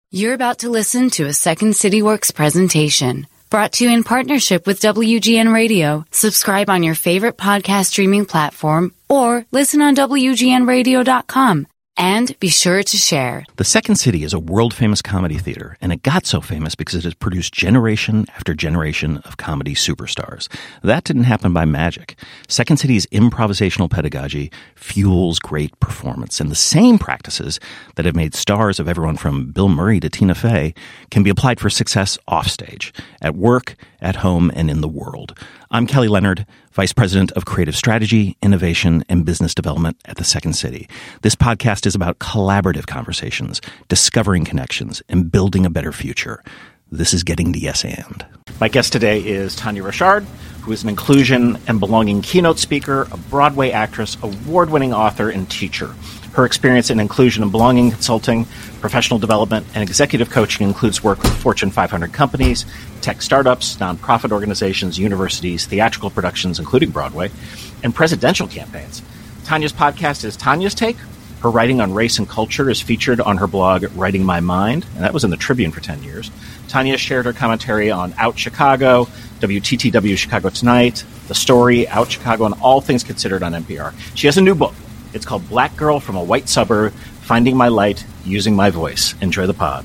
You're about to listen to a Second City Works presentation brought to you in partnership with WGN Radio. Subscribe on your favorite podcast streaming platform or listen on WGNradio.com. And be sure to share. The Second City is a world-famous comedy theater, and it got so famous because it has produced generation after generation of comedy superstars. That didn't happen by magic. Second City's improvisational pedagogy fuels great performance, and the same practices that have made stars of everyone from Bill Murray to Tina Fey can be applied for success offstage, at work, at home, and in the world. I'm Kelly Leonard, Vice President of Creative Strategy, Innovation, and Business Development at the Second City. This podcast is about collaborative conversations, discovering connections, and building a better future. This is Getting the Yes And. My guest today is Tanya Richard, who is an inclusion and belonging keynote speaker, a Broadway actress, award-winning author, and teacher. Her experience in inclusion and belonging consulting, professional development, and executive coaching includes work with Fortune 500 companies, tech startups, nonprofit organizations, universities, theatrical productions, including Broadway, and presidential campaigns. Tanya's podcast is Tanya's Take. Her writing on race and culture is featured on her blog, Writing My Mind, and that was in the Tribune for 10 years. Tanya shared her commentary on Out Chicago, WTTW Chicago Tonight, The Story, Out Chicago, and All Things Considered on NPR. She has a new book. It's called Black Girl from a White Suburb, Finding My Light, Using My Voice. Enjoy the pod.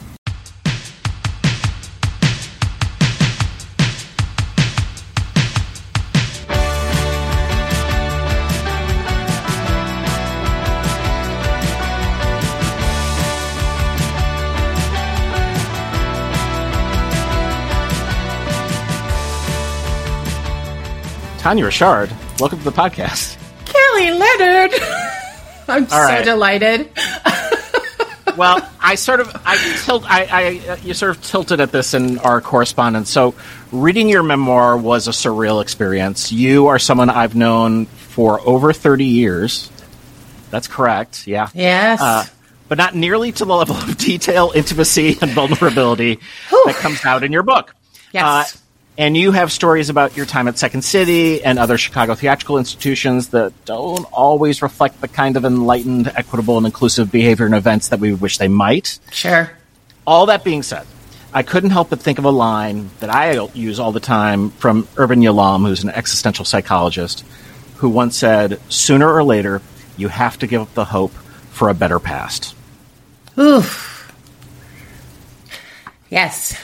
Tanya Richard, welcome to the podcast. Kelly Leonard! I'm so delighted. Well, you sort of tilted at this in our correspondence. So reading your memoir was a surreal experience. You are someone I've known for over 30 years. That's correct, yeah. Yes. But not nearly to the level of detail, intimacy, and vulnerability that comes out in your book. Yes. And you have stories about your time at Second City and other Chicago theatrical institutions that don't always reflect the kind of enlightened, equitable, and inclusive behavior and events that we wish they might. Sure. All that being said, I couldn't help but think of a line that I use all the time from Irvin Yalom, who's an existential psychologist, who once said, "Sooner or later, you have to give up the hope for a better past." Oof. Yes.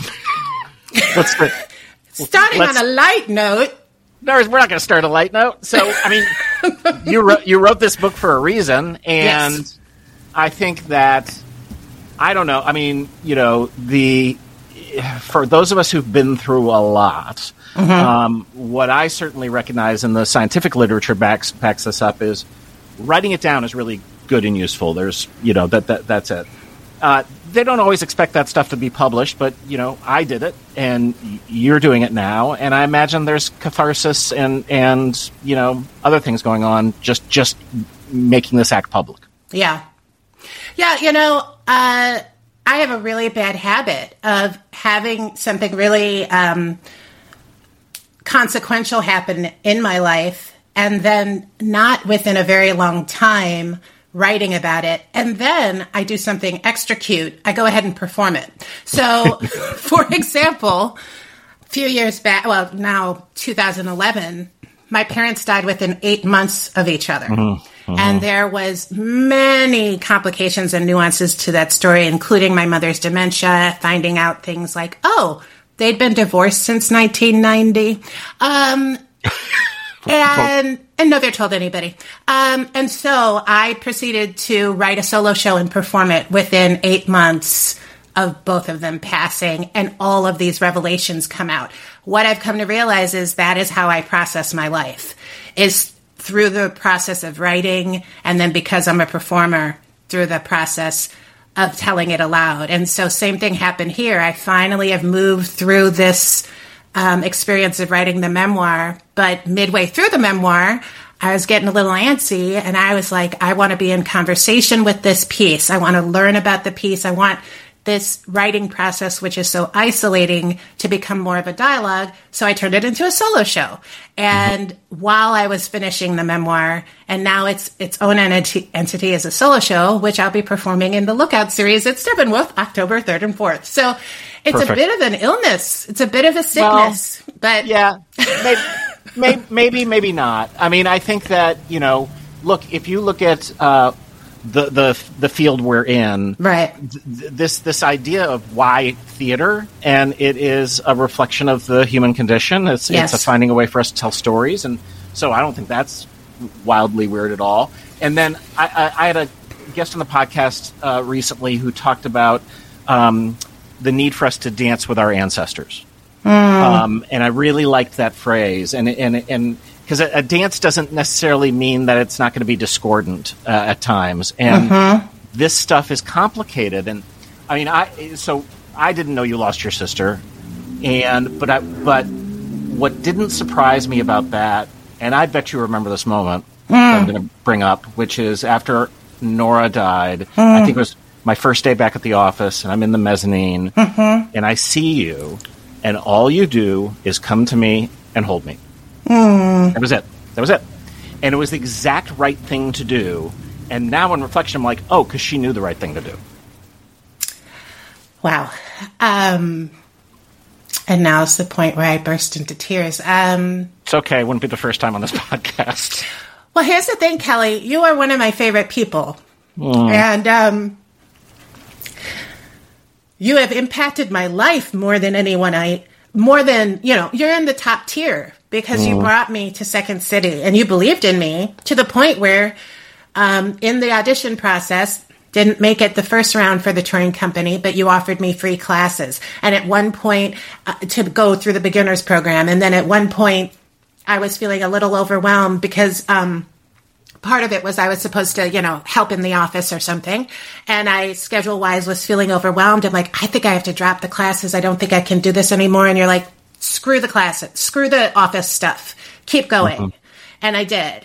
Starting on a light note. No, we're not going to start a light note. So, I mean, you wrote this book for a reason, and yes. I think that, I don't know, I mean, you know, for those of us who've been through a lot, what I certainly recognize, and the scientific literature backs this up, is writing it down is really good and useful. There's, you know, that's it. They don't always expect that stuff to be published, but, you know, I did it, and you're doing it now, and I imagine there's catharsis and you know, other things going on, just making this act public. Yeah. Yeah, you know, I have a really bad habit of having something really consequential happen in my life, and then not within a very long time writing about it, and then I do something extra cute. I go ahead and perform it. So, for example, a few years back, well, now 2011, my parents died within 8 months of each other. And there was many complications and nuances to that story, including my mother's dementia, finding out things like, oh, they'd been divorced since 1990. And never told anybody. And so I proceeded to write a solo show and perform it within 8 months of both of them passing, and all of these revelations come out. What I've come to realize is that is how I process my life, is through the process of writing, and then because I'm a performer, through the process of telling it aloud. And so same thing happened here. I finally have moved through this experience of writing the memoir, but midway through the memoir, I was getting a little antsy, and I was like, I want to be in conversation with this piece. I want to learn about the piece. I want this writing process, which is so isolating, to become more of a dialogue. So I turned it into a solo show. And while I was finishing the memoir, and now it's its own entity as a solo show, which I'll be performing in the Lookout series at Steppenwolf, October 3rd and 4th. So it's Perfect. a bit of an illness. It's a bit of a sickness. But yeah, maybe not. I mean, I think that, look, if you look at the field we're in, right, this idea of why theater, and it is a reflection of the human condition. It's a finding a way for us to tell stories, and so I don't think that's wildly weird at all. And then I had a guest on the podcast recently who talked about the need for us to dance with our ancestors, and I really liked that phrase, and because a dance doesn't necessarily mean that it's not going to be discordant at times. And this stuff is complicated. And I mean, I didn't know you lost your sister. But what didn't surprise me about that, and I bet you remember this moment that I'm going to bring up, which is after Nora died, I think it was my first day back at the office, and I'm in the mezzanine, and I see you, and all you do is come to me and hold me. That was it. And it was the exact right thing to do. And now in reflection, I'm like, oh, because she knew the right thing to do. Wow. And now's the point where I burst into tears. It's okay. It wouldn't be the first time on this podcast. Well, here's the thing, Kelly. You are one of my favorite people. And you have impacted my life more than anyone you're in the top tier because you brought me to Second City and you believed in me to the point where in the audition process, didn't make it the first round for the touring company, but you offered me free classes. And at one point to go through the beginners program. And then at one point I was feeling a little overwhelmed because part of it was I was supposed to, help in the office or something. And I, schedule-wise, was feeling overwhelmed. I'm like, I think I have to drop the classes. I don't think I can do this anymore. And you're like, screw the classes. Screw the office stuff. Keep going. And I did.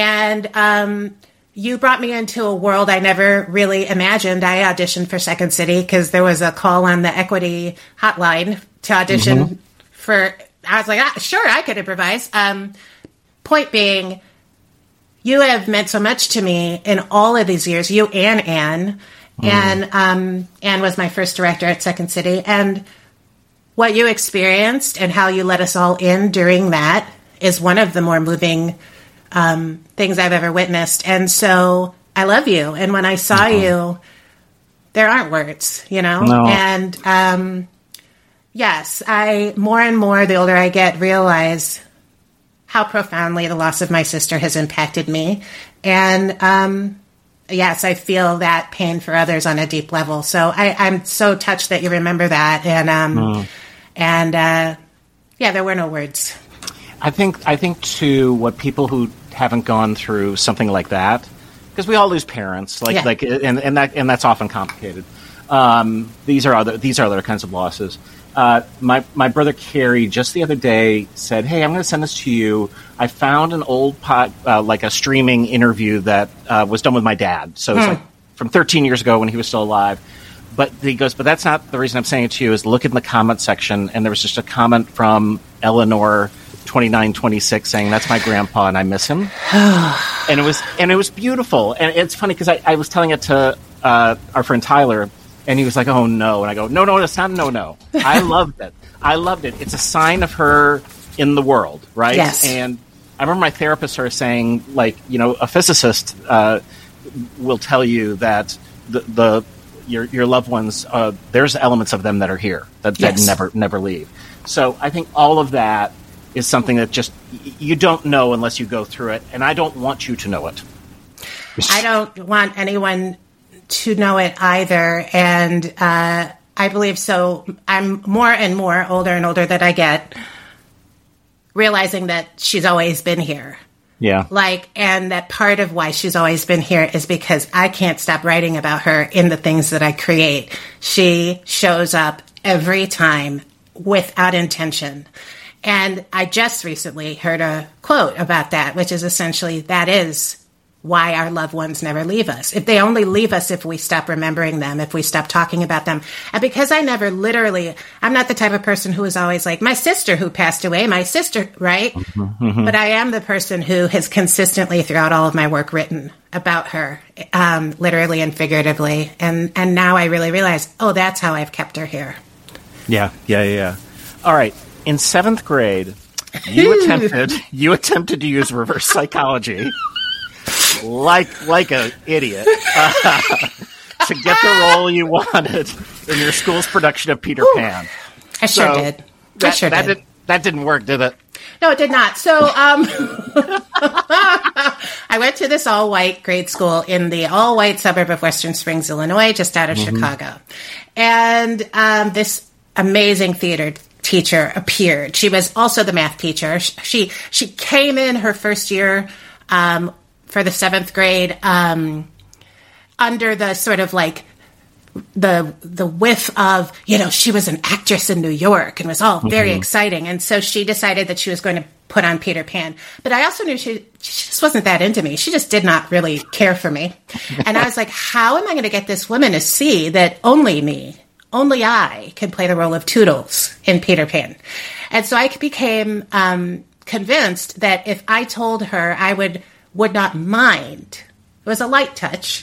And you brought me into a world I never really imagined. I auditioned for Second City because there was a call on the equity hotline to audition for... I was like, sure, I could improvise. Point being... You have meant so much to me in all of these years, you and Anne. And Anne was my first director at Second City. And what you experienced and how you let us all in during that is one of the more moving things I've ever witnessed. And so I love you. And when I saw you, there aren't words, No. And yes, I more and more, the older I get, realize how profoundly the loss of my sister has impacted me. And yes, I feel that pain for others on a deep level. So I'm so touched that you remember that. And there were no words. I think too, what people who haven't gone through something like that, because we all lose parents, and that's often complicated. These are other kinds of losses. My brother Carrie just the other day said, "Hey, I'm going to send this to you. I found an old like a streaming interview that was done with my dad. So it's like from 13 years ago when he was still alive." But he goes, "But that's not the reason I'm saying it to you. Is look in the comment section, and there was just a comment from Eleanor2926 saying that's my grandpa and I miss him." and it was beautiful. And it's funny because I was telling it to our friend Tyler. And he was like, "Oh, no." And I go, no, that's not no. I loved it. It's a sign of her in the world, right? Yes. And I remember my therapist started saying, a physicist will tell you that your loved ones, there's elements of them that are here, that never leave. So I think all of that is something that just, you don't know unless you go through it. And I don't want you to know it. I don't want anyone to know it either. And I believe so. I'm more and more older and older that I get, realizing that she's always been here. Yeah. And that part of why she's always been here is because I can't stop writing about her in the things that I create. She shows up every time without intention. And I just recently heard a quote about that, which is essentially, that is why our loved ones never leave us. If they only leave us if we stop remembering them, if we stop talking about them. And because I never literally, I'm not the type of person who is always like, my sister who passed away, my sister, right? Mm-hmm. But I am the person who has consistently throughout all of my work written about her, literally and figuratively. And now I really realize, oh, that's how I've kept her here. Yeah. All right. In 7th grade, you attempted to use reverse psychology like an idiot to get the role you wanted in your school's production of Peter Pan. I sure did. That didn't work, did it? No, it did not. So I went to this all-white grade school in the all-white suburb of Western Springs, Illinois, just out of Chicago. And this amazing theater teacher appeared. She was also the math teacher. She came in her first year for the 7th grade under the sort of like the whiff of, she was an actress in New York and was all very exciting. And so she decided that she was going to put on Peter Pan. But I also knew she just wasn't that into me. She just did not really care for me. And I was like, how am I going to get this woman to see that only I can play the role of Toodles in Peter Pan? And so I became convinced that if I told her I would not mind, it was a light touch,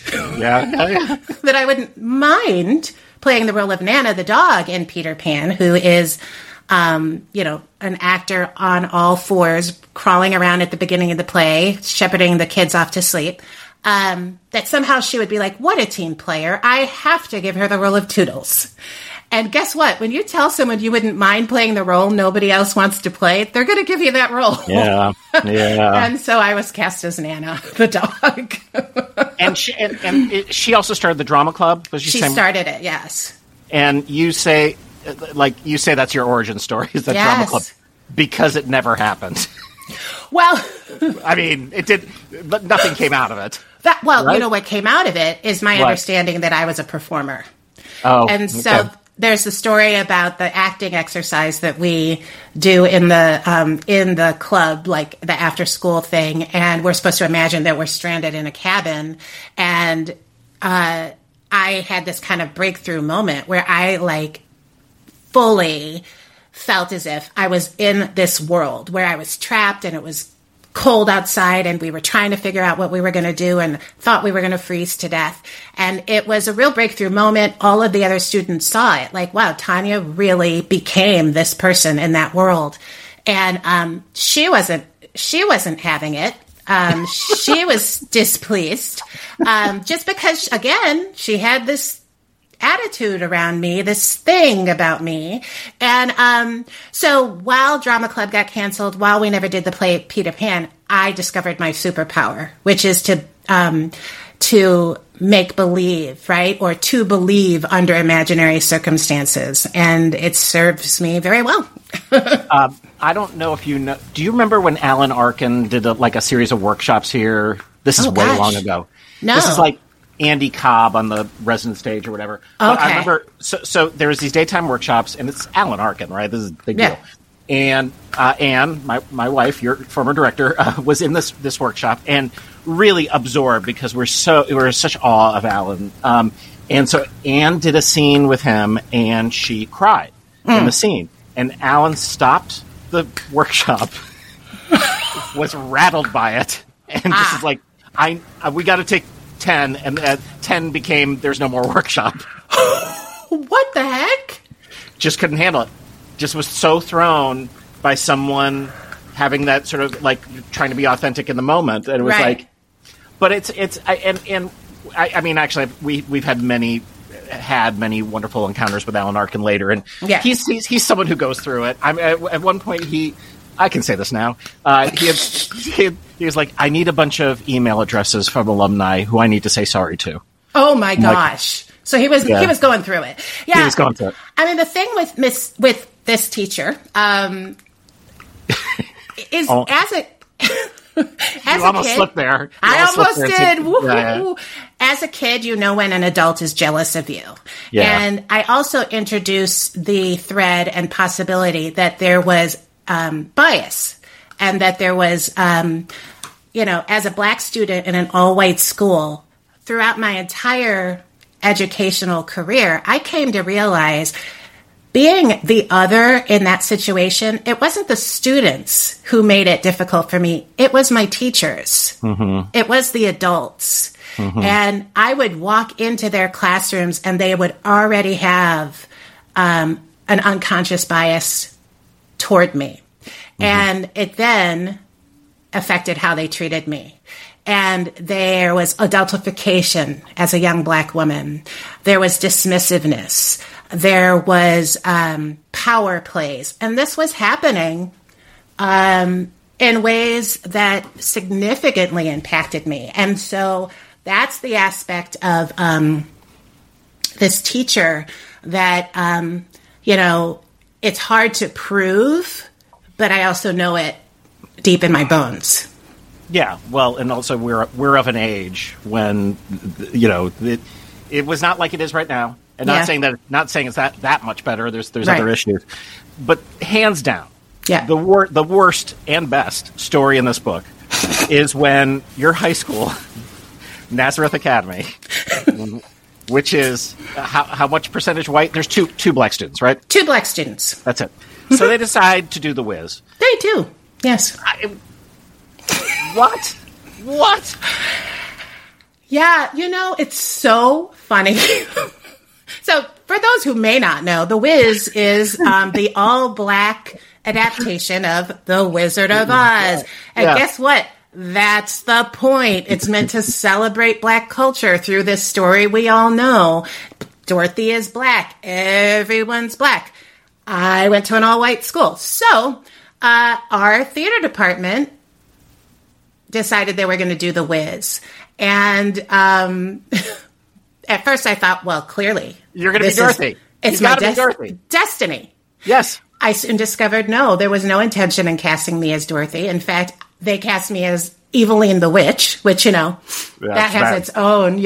that I wouldn't mind playing the role of Nana the dog in Peter Pan, who is, an actor on all fours, crawling around at the beginning of the play, shepherding the kids off to sleep, that somehow she would be like, what a team player. I have to give her the role of Toodles. And guess what? When you tell someone you wouldn't mind playing the role nobody else wants to play, they're going to give you that role. Yeah. And so I was cast as Nana, the dog. And she also started the drama club? She started it, yes. And you say that's your origin story, is that drama club, because it never happened. Well, I mean, it did, but nothing came out of it. Right? What came out of it is my understanding that I was a performer. Oh, and so there's the story about the acting exercise that we do in the club, like the after school thing, and we're supposed to imagine that we're stranded in a cabin. And I had this kind of breakthrough moment where I fully felt as if I was in this world where I was trapped and it was cold outside and we were trying to figure out what we were going to do and thought we were going to freeze to death. And it was a real breakthrough moment. All of the other students saw it. Like, wow, Tanya really became this person in that world. And she wasn't having it. She was displeased just because, again, she had this attitude around me, this thing about me. And so while Drama Club got canceled, while we never did the play Peter Pan, I discovered my superpower, which is to make believe, right? Or to believe under imaginary circumstances. And it serves me very well. I don't know if you know. Do you remember when Alan Arkin did a series of workshops here? This is way long ago. No. This is like Andy Cobb on the resident stage or whatever. Okay. But I remember, so there was these daytime workshops, and it's Alan Arkin, right? This is a big deal. And Anne, my wife, your former director, was in this workshop and really absorbed because we were in such awe of Alan. And so Anne did a scene with him, and she cried in the scene. And Alan stopped the workshop, was rattled by it, and just was like, we got to take 10, and 10 became there's no more workshop. What the heck? Just couldn't handle it. Just was so thrown by someone having that sort of trying to be authentic in the moment, and it was but I mean, actually, we've had many wonderful encounters with Alan Arkin later, and he's someone who goes through it. At one point I can say this now. He was like, I need a bunch of email addresses from alumni who I need to say sorry to. Oh my gosh! So he was going through it. Yeah, he was going through it. I mean, the thing with this teacher is as a you almost kid, slipped there. I almost did. Woo-hoo. As a kid, you know when an adult is jealous of you. Yeah. And I also introduced the thread and possibility that there was bias and that there was as a Black student in an all-white school, throughout my entire educational career, I came to realize being the other in that situation, it wasn't the students who made it difficult for me. It was my teachers. Mm-hmm. It was the adults. Mm-hmm. And I would walk into their classrooms and they would already have an unconscious bias toward me. Mm-hmm. And it then affected how they treated me. And there was adultification as a young Black woman. There was dismissiveness. There was power plays. And this was happening in ways that significantly impacted me. And so that's the aspect of this teacher that, it's hard to prove, but I also know it deep in my bones. Yeah, well, and also we're of an age when, it was not like it is right now. And not saying it's that much better. There's right. Other issues, but hands down, the worst and best story in this book is when your high school, Nazareth Academy, which is how much percentage white? There's two Black students, right? 2 Black students. That's it. So they decide to do the whiz. They do. Yes. What? Yeah, it's so funny. So, for those who may not know, The Wiz is the all-Black adaptation of The Wizard of Oz. And guess what? That's the point. It's meant to celebrate Black culture through this story we all know. Dorothy is Black. Everyone's Black. I went to an all-white school. So, our theater department decided they were going to do The Wiz. And at first I thought, well, clearly. You're going to be Dorothy. It's my destiny. Yes. I soon discovered, no, there was no intention in casting me as Dorothy. In fact, they cast me as Eveline the Witch, which, that has its own,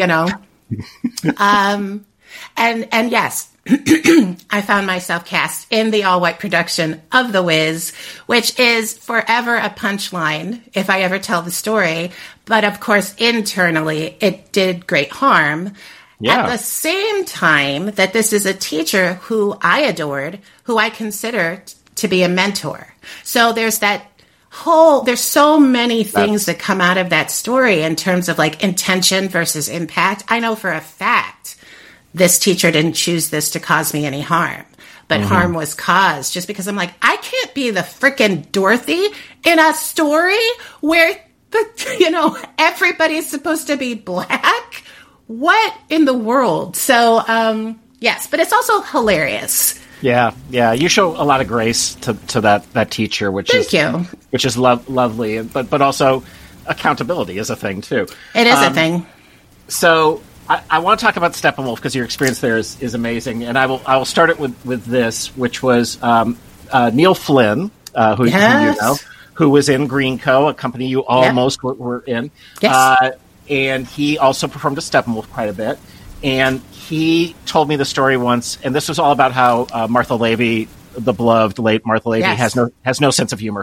And yes, I found myself cast in the all-white production of The Wiz, which is forever a punchline if I ever tell the story. But of course, internally, it did great harm. Yeah. At the same time that this is a teacher who I adored, who I consider to be a mentor. So there's there's so many things that come out of that story in terms of intention versus impact. I know for a fact this teacher didn't choose this to cause me any harm, but harm was caused just because I'm like, I can't be the frickin' Dorothy in a story where everybody's supposed to be Black. What in the world? So, yes, but it's also hilarious. Yeah. You show a lot of grace to that teacher, which is lovely, but also accountability is a thing too. It is a thing. So I want to talk about Steppenwolf because your experience there is amazing, and I will start it with this, which was Neil Flynn, who you know, who was in Greenco, a company you almost were in. Yes. And he also performed a Steppenwolf quite a bit. And he told me the story once, and this was all about how Martha Lavey, the beloved late Martha Lavey, has no sense of humor.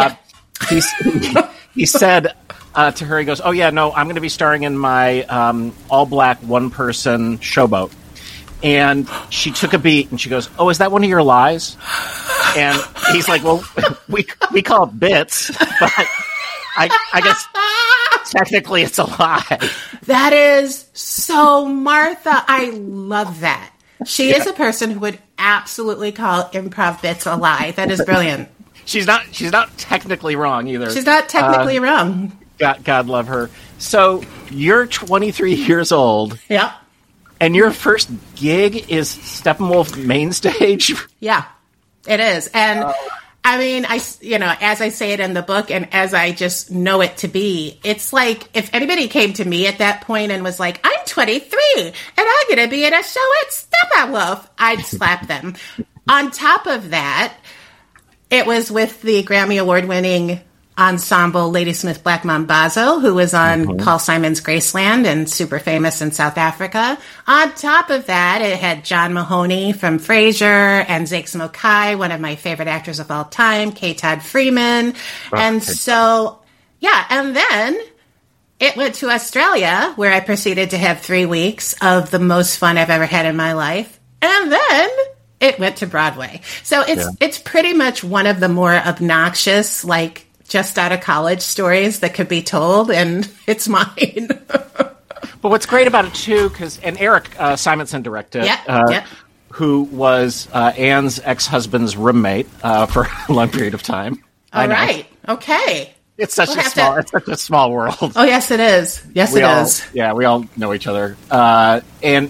He said to her, he goes, "Oh yeah, no, I'm going to be starring in my all-Black one-person showboat." And she took a beat, and she goes, "Oh, is that one of your lies?" And he's like, "Well, we call it bits, but I guess technically it's a lie." That is so Martha. I love that. She is a person who would absolutely call improv bits a lie. That is brilliant. She's not technically wrong either. She's not technically wrong. God love her. So you're 23 years old. Yep. And your first gig is Steppenwolf main stage? Yeah, it is. And I mean, as I say it in the book and as I just know it to be, it's like if anybody came to me at that point and was like, I'm 23 and I'm going to be in a show at Steppenwolf, I'd slap them. On top of that, it was with the Grammy Award-winning ensemble Ladysmith Black Mambazo, who was on Paul Simon's Graceland and super famous in South Africa. On top of that, it had John Mahoney from Frasier and Zakes Mokai, one of my favorite actors of all time, K. Todd Freeman. And so Yeah, and then it went to Australia, where I proceeded to have 3 weeks of the most fun I've ever had in my life. And then it went to Broadway. So it's pretty much one of the more obnoxious, like, just out of college stories that could be told, and it's mine. But what's great about it, too, and Eric Simonson directed, who was Anne's ex-husband's roommate for a long period of time. All right. Okay. It's such a small world. Oh, yes, it is. Yes, it is. Yeah, we all know each other. But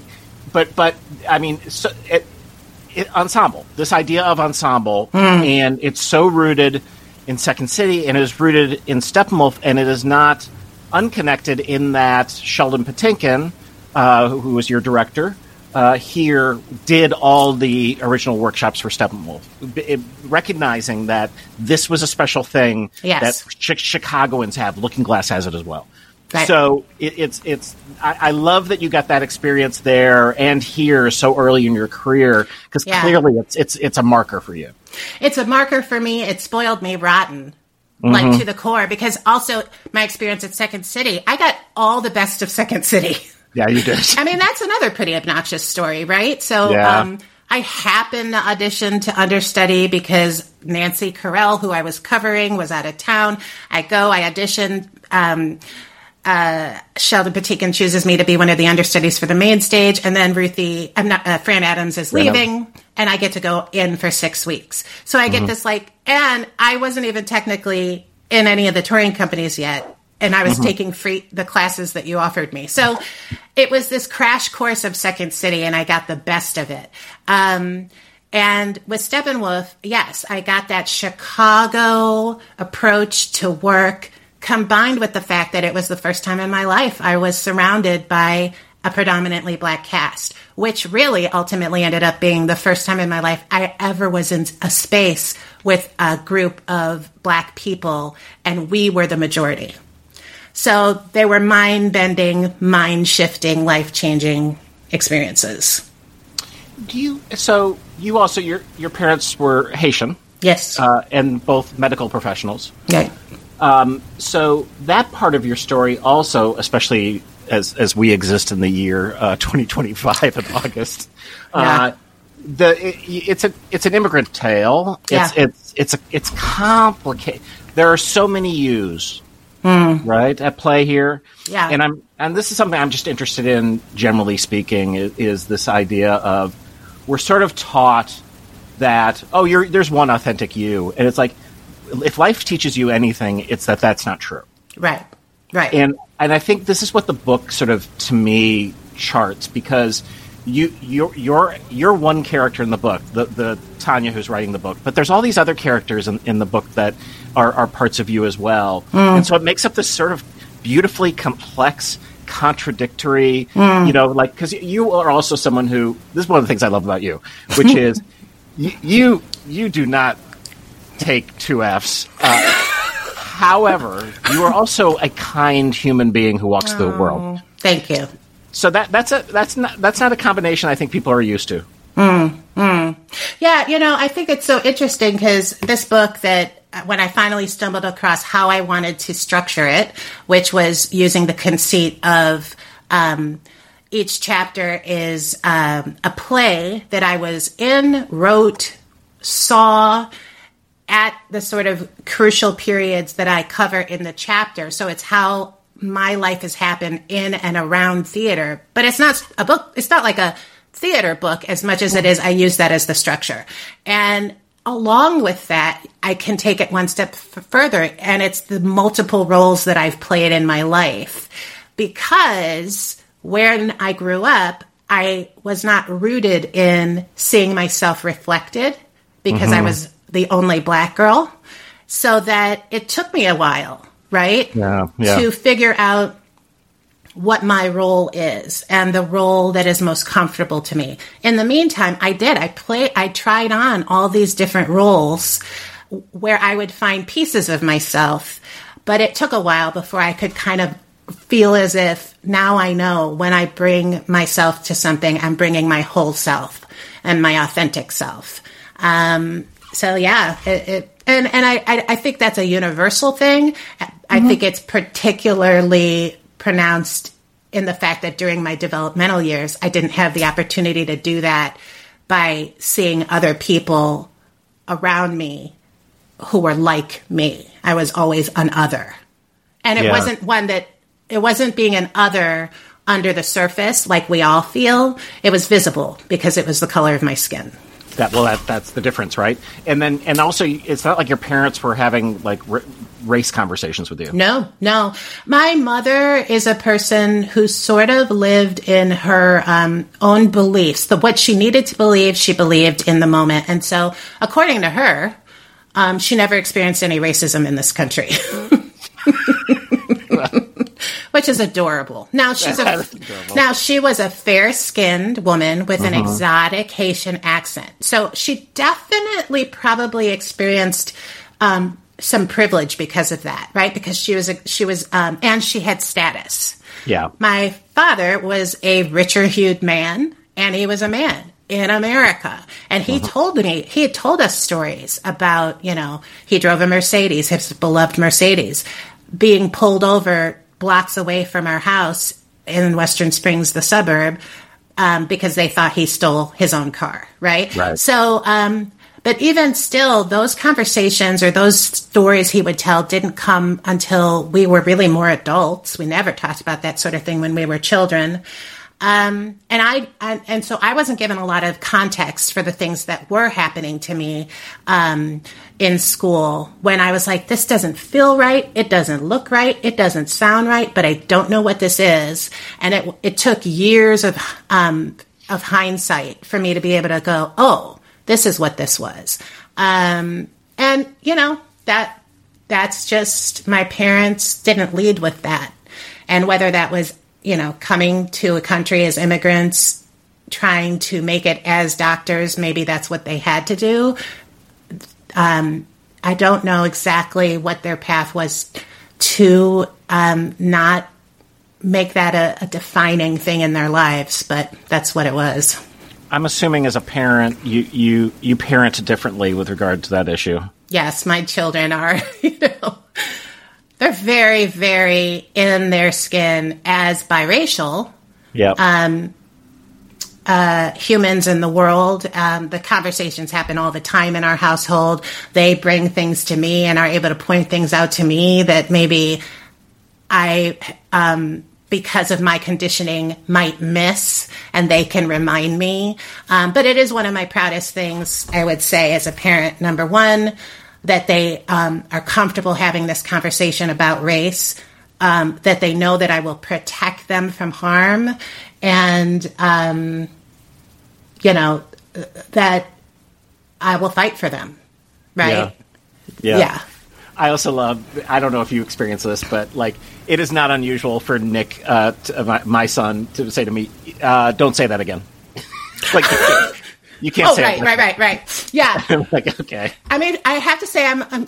I mean, ensemble. This idea of ensemble, and it's so rooted in Second City, and it is rooted in Steppenwolf, and it is not unconnected in that Sheldon Patinkin, who was your director, here did all the original workshops for Steppenwolf, recognizing that this was a special thing that Chicagoans have. Looking Glass has it as well. Right. So I love that you got that experience there and here so early in your career, because clearly it's a marker for you. It's a marker for me. It spoiled me rotten, like to the core, because also my experience at Second City, I got all the best of Second City. Yeah, you did. I mean, that's another pretty obnoxious story, right? So I happened to audition to understudy because Nancy Carell, who I was covering, was out of town. I auditioned. Sheldon Patinkin chooses me to be one of the understudies for the main stage, and then Fran Adams is leaving, and I get to go in for 6 weeks. So I get this and I wasn't even technically in any of the touring companies yet. And I was taking the classes that you offered me. So it was this crash course of Second City, and I got the best of it. And with Steppenwolf, yes, I got that Chicago approach to work, combined with the fact that it was the first time in my life I was surrounded by a predominantly Black cast, which really ultimately ended up being the first time in my life I ever was in a space with a group of Black people, and we were the majority. So they were mind-bending, mind-shifting, life-changing experiences. You also, your parents were Haitian. Yes. And both medical professionals. Right. So that part of your story also, especially as we exist in the year 2025 in August, it's an immigrant tale. It's complicated. There are so many yous. Right, at play here. Yeah. And this is something I'm just interested in, generally speaking, is this idea of we're sort of taught that, there's one authentic you. And it's like, if life teaches you anything, it's that that's not true. Right. Right. And I think this is what the book sort of, to me, charts, because you're one character in the book, the Tanya who's writing the book, but there's all these other characters in the book that are parts of you as well. And so it makes up this sort of beautifully complex, contradictory, because you are also someone who, this is one of the things I love about you, which is you do not take 2 Fs. However, you are also a kind human being who walks through the world. Thank you. So that's not a combination I think people are used to. Yeah, I think it's so interesting because this book, that when I finally stumbled across how I wanted to structure it, which was using the conceit of each chapter is a play that I was in, wrote, saw at the sort of crucial periods that I cover in the chapter. So it's how my life has happened in and around theater, but it's not a book. It's not like a theater book as much as it is. I use that as the structure. And along with that, I can take it one step further, and it's the multiple roles that I've played in my life. Because when I grew up, I was not rooted in seeing myself reflected, because I was the only Black girl. So that it took me a while, right? To figure out what my role is and the role that is most comfortable to me. In the meantime, I tried on all these different roles where I would find pieces of myself, but it took a while before I could kind of feel as if now I know when I bring myself to something, I'm bringing my whole self and my authentic self. So yeah, I think that's a universal thing. I think it's particularly pronounced in the fact that during my developmental years, I didn't have the opportunity to do that by seeing other people around me who were like me. I was always an other. And it wasn't being an other under the surface like we all feel. It was visible because it was the color of my skin. That's the difference, right? And also, it's not like your parents were having like race conversations with you. No. My mother is a person who sort of lived in her own beliefs. What she needed to believe, she believed in the moment. And so, according to her, she never experienced any racism in this country. Which is adorable. Now she was a fair-skinned woman with an exotic Haitian accent. So she definitely probably experienced some privilege because of that, right? Because she was and she had status. Yeah. My father was a richer-hued man, and he was a man in America. And he had told us stories about, he drove a Mercedes, his beloved Mercedes, being pulled over blocks away from our house in Western Springs, the suburb, because they thought he stole his own car, right? So, but even still, those conversations or those stories he would tell didn't come until we were really more adults. We never talked about that sort of thing when we were children. And so I wasn't given a lot of context for the things that were happening to me in school when I was like, this doesn't feel right, it doesn't look right, it doesn't sound right, but I don't know what this is. And it took years of hindsight for me to be able to go, oh, this is what this was. And that's just, my parents didn't lead with that. And whether that was coming to a country as immigrants, trying to make it as doctors, maybe that's what they had to do. I don't know exactly what their path was to not make that a defining thing in their lives, but that's what it was. I'm assuming as a parent, you parent differently with regard to that issue. Yes, my children are, they're very, very in their skin as biracial humans in the world. The conversations happen all the time in our household. They bring things to me and are able to point things out to me that maybe I, because of my conditioning, might miss, and they can remind me. But it is one of my proudest things, I would say, as a parent. Number one, that they are comfortable having this conversation about race, that they know that I will protect them from harm, and, that I will fight for them, right? Yeah. I also love, I don't know if you experience this, but it is not unusual for Nick, my son, to say to me, don't say that again. You can't say it. Right. Yeah. I'm like, okay. I mean, I have to say,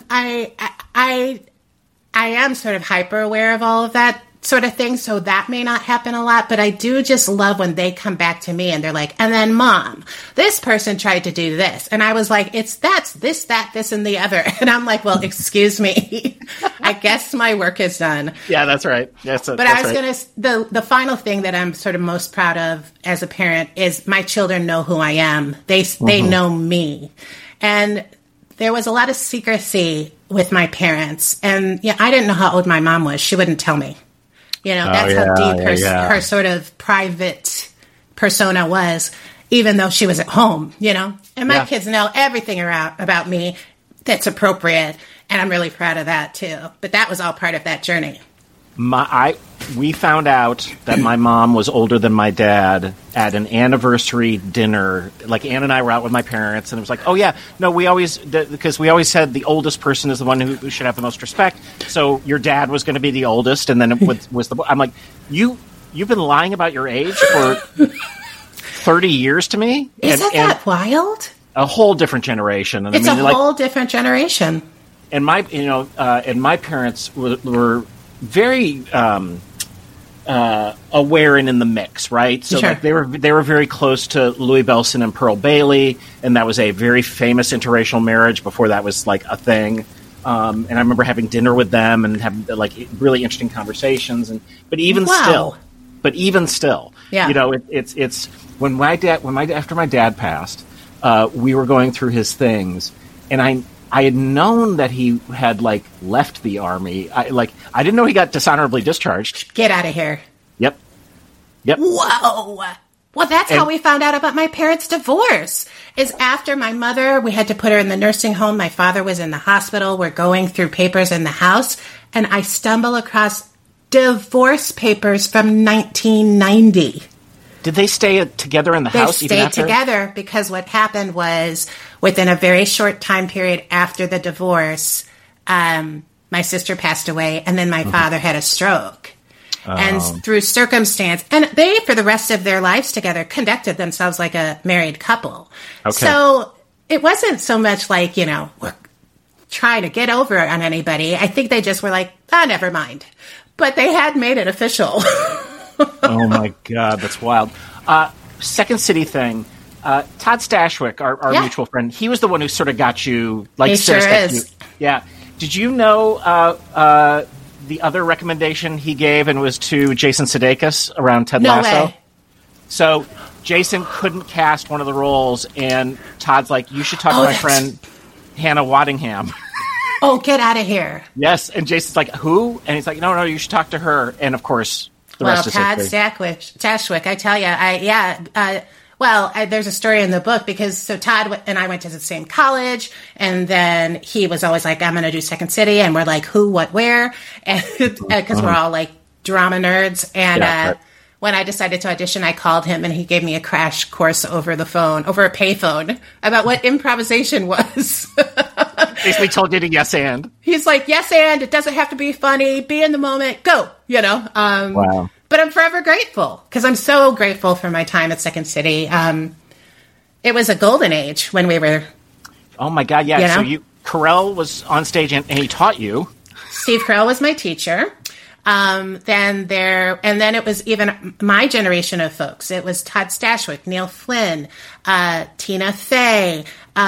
I am sort of hyper aware of all of that sort of thing, so that may not happen a lot, but I do just love when they come back to me and they're like, and then Mom, this person tried to do this. And I was like, that's this, that, this, and the other. And I'm like, well, excuse me. I guess my work is done. Yeah, that's right. Yes, but I was going to, the final thing that I'm sort of most proud of as a parent is my children know who I am. They know me. And there was a lot of secrecy with my parents. And I didn't know how old my mom was. She wouldn't tell me. That's how deep her sort of private persona was, even though she was at home, And my kids know everything about me that's appropriate, and I'm really proud of that, too. But that was all part of that journey. We found out that my mom was older than my dad at an anniversary dinner. Ann and I were out with my parents, and it was like, oh, yeah, no, because we always said the oldest person is the one who should have the most respect. So your dad was going to be the oldest, and then it was I'm like, you've been lying about your age for 30 years to me? Isn't that wild? A whole different generation. And it's a whole different generation. And my parents were very aware and in the mix, right? So sure. they were very close to Louis Bellson and Pearl Bailey, and that was a very famous interracial marriage before that was a thing. And I remember having dinner with them and having like really interesting conversations. But even still, yeah. you know, it's when after my dad passed, we were going through his things, and I had known that he had like left the Army. I didn't know he got dishonorably discharged. Get out of here. Yep. Whoa. Well, that's how we found out about my parents' divorce. Is after my mother, we had to put her in the nursing home. My father was in the hospital. We're going through papers in the house, and I stumble across divorce papers from 1990. Did they stay together in the house? They stayed together because what happened was within a very short time period after the divorce, my sister passed away, and then my father had a stroke. And through circumstance, and they, for the rest of their lives together, conducted themselves like a married couple. Okay. So it wasn't so much like, you know, we're trying to get over on anybody. I think they just were like, never mind. But they had made it official. Oh, my God. That's wild. Second City thing. Todd Stashwick, our mutual friend, he was the one who sort of got you, like, he sure is. Yeah. Did you know the other recommendation he gave, and it was to Jason Sudeikis around Ted Lasso? No way. So Jason couldn't cast one of the roles, and Todd's like, you should talk to my friend Hannah Waddingham. Oh, get out of here. Yes, and Jason's like, who? And he's like, no, you should talk to her. And, of course, the rest is history. Todd Stashwick, I tell you, there's a story in the book because Todd and I went to the same college, and then he was always like, I'm going to do Second City, and we're like, who, what, where? And because we're all like drama nerds. And when I decided to audition, I called him, and he gave me a crash course over the phone, over a payphone, about what improvisation was. Basically told you to yes and. He's like, yes and, it doesn't have to be funny, be in the moment, go, you know. Wow. But I'm forever grateful, because I'm so grateful for my time at Second City. It was a golden age when we were... Oh, my God, yeah. You know? So Carell was on stage, and he taught you. Steve Carell was my teacher. Then it was even my generation of folks. It was Todd Stashwick, Neil Flynn, Tina Fey,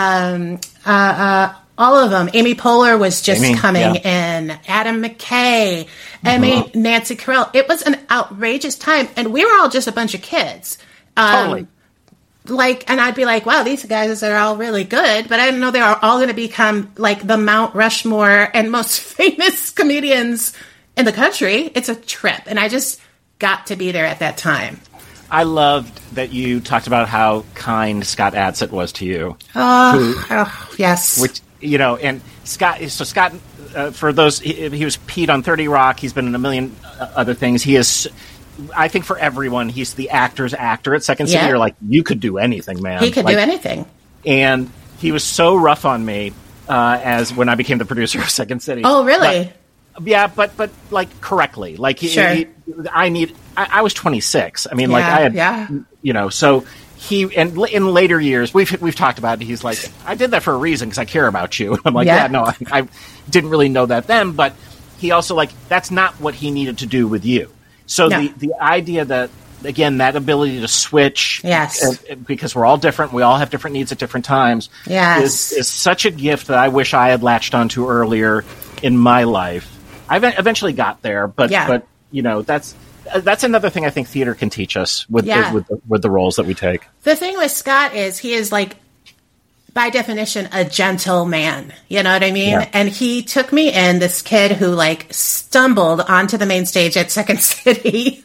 all of them. Amy Poehler was just coming in. Adam McKay. I mean, Nancy Carell. It was an outrageous time, and we were all just a bunch of kids. Totally. And I'd be like, wow, these guys are all really good, but I didn't know they were all going to become like the Mount Rushmore and most famous comedians in the country. It's a trip, and I just got to be there at that time. I loved that you talked about how kind Scott Adsit was to you. Yes. Which, you know, and Scott, for those, he was Pete on 30 Rock. He's been in a million other things. He is, I think for everyone, he's the actor's actor at Second City. You're like, you could do anything, man. He could do anything. And he was so rough on me as when I became the producer of Second City. Oh, really? But like correctly. Like I was 26. I mean, you know, so and in later years, we've talked about it. He's like, I did that for a reason because I care about you. I'm like, I didn't really know that then, but he also like, that's not what he needed to do with you. So the idea that, again, that ability to switch, because we're all different, we all have different needs at different times, is such a gift that I wish I had latched onto earlier in my life. I eventually got there, but you know, that's another thing I think theater can teach us with the roles that we take. The thing with Scott is he is like, by definition, a gentle man. You know what I mean? Yeah. And he took me in, this kid who like stumbled onto the main stage at Second City,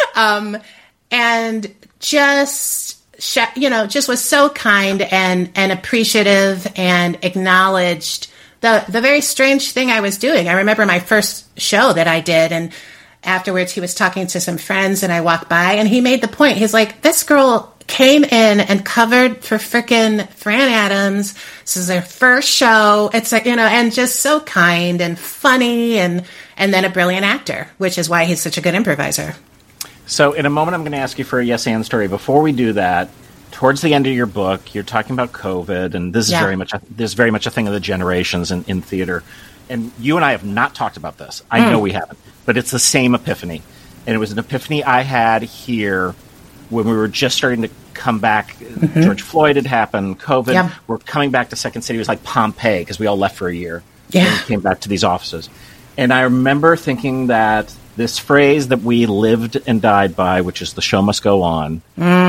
and just was so kind and appreciative and acknowledged the very strange thing I was doing. I remember my first show that I did, and afterwards he was talking to some friends, and I walked by, and he made the point. He's like, this girl came in and covered for frickin' Fran Adams. This is her first show. It's like, and just so kind and funny, and then a brilliant actor, which is why he's such a good improviser. So in a moment, I'm going to ask you for a yes and story. Before we do that, towards the end of your book, you're talking about COVID, and this is very much a thing of the generations in theater. And you and I have not talked about this. I know we haven't, but it's the same epiphany. And it was an epiphany I had here when we were just starting to come back. George Floyd had happened, COVID. We're coming back to Second City. It was like Pompeii because we all left for a year. Yeah. when we came back to these offices. And I remember thinking that this phrase that we lived and died by, which is the show must go on,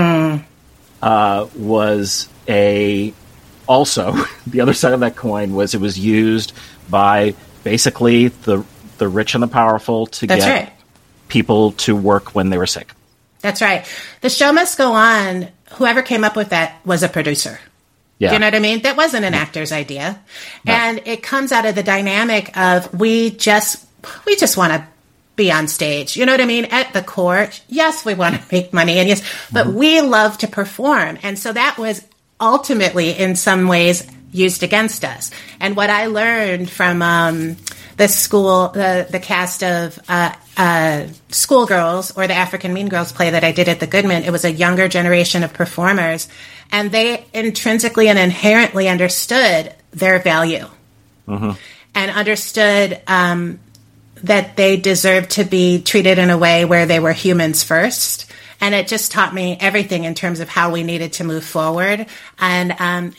was also the other side of that coin was it was used by basically the rich and the powerful to get people to work when they were sick. That's right. The show must go on. Whoever came up with that was a producer. Yeah. Do you know what I mean? That wasn't an actor's idea. No. And it comes out of the dynamic of we just want to be on stage. You know what I mean? At the core, yes, we want to make money, and yes, but we love to perform. And so that was ultimately, in some ways, used against us. And what I learned from the school, the cast of Schoolgirls, or the African Mean Girls play that I did at the Goodman, it was a younger generation of performers, and they intrinsically and inherently understood their value and understood that they deserved to be treated in a way where they were humans first. And it just taught me everything in terms of how we needed to move forward. And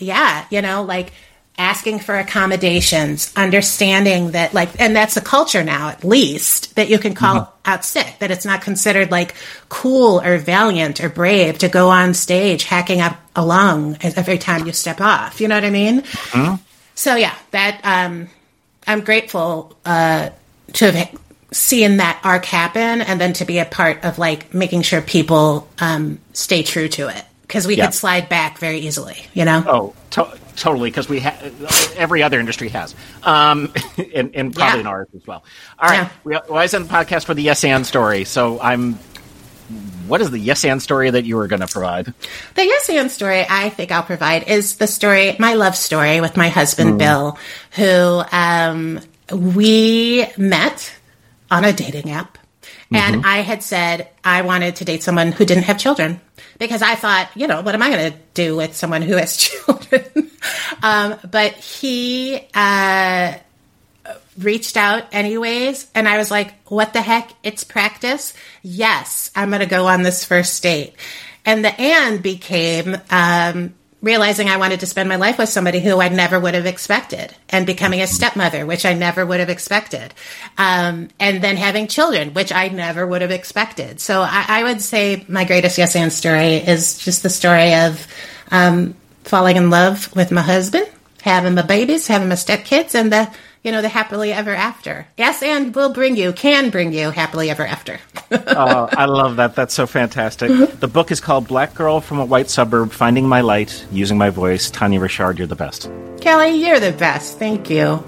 asking for accommodations, understanding that, and that's a culture now, at least, that you can call out sick, that it's not considered cool or valiant or brave to go on stage hacking up a lung every time you step off. You know what I mean? So yeah, that I'm grateful to have seen that arc happen, and then to be a part of making sure people stay true to it, because we could slide back very easily. You know? Oh, totally, because every other industry has, and probably in ours as well. All right, we always end the podcast for the Yes and story. So what is the Yes and story that you were going to provide? The Yes and story I think I'll provide is the story, my love story with my husband Bill, who we met on a dating app. And I had said I wanted to date someone who didn't have children, because I thought, what am I going to do with someone who has children? But he reached out anyways, and I was like, what the heck? It's practice. Yes, I'm going to go on this first date. And the and became realizing I wanted to spend my life with somebody who I never would have expected, and becoming a stepmother, which I never would have expected. And then having children, which I never would have expected. So I would say my greatest yes and story is just the story of falling in love with my husband, having my babies, having my stepkids, and the happily ever after. Yes, and can bring you happily ever after. Oh, I love that. That's so fantastic. The book is called Black Girl from a White Suburb, Finding My Light, Using My Voice. Tanya Richard, you're the best. Kelly, you're the best. Thank you.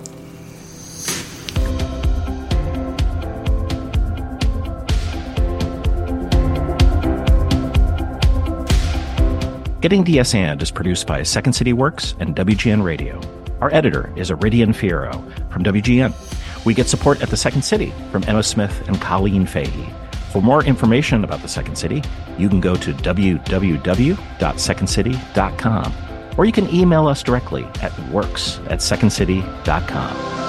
Getting to Yes and is produced by Second City Works and WGN Radio. Our editor is Iridian Fierro from WGN. We get support at the Second City from Emma Smith and Colleen Fahey. For more information about the Second City, you can go to www.secondcity.com, or you can email us directly at works@secondcity.com.